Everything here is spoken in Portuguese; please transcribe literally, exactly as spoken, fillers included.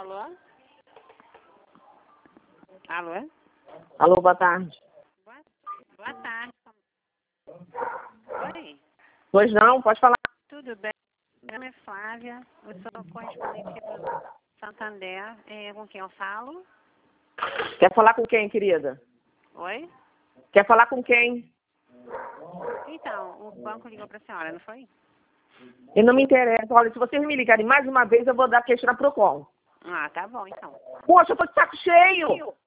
Alô? Alô? Alô, boa tarde. Boa, boa tarde. Oi, Pois não, pode falar. tudo bem? Meu nome é Flávia, eu sou correspondente do Santander. É, com quem eu falo? Quer falar com quem, querida? Oi? Quer falar com quem? Então, o banco ligou para a senhora, não foi? E não me interessa. Olha, se vocês me ligarem mais uma vez, eu vou dar queixa na Procon. Ah, tá bom, então. Poxa, eu tô de saco cheio!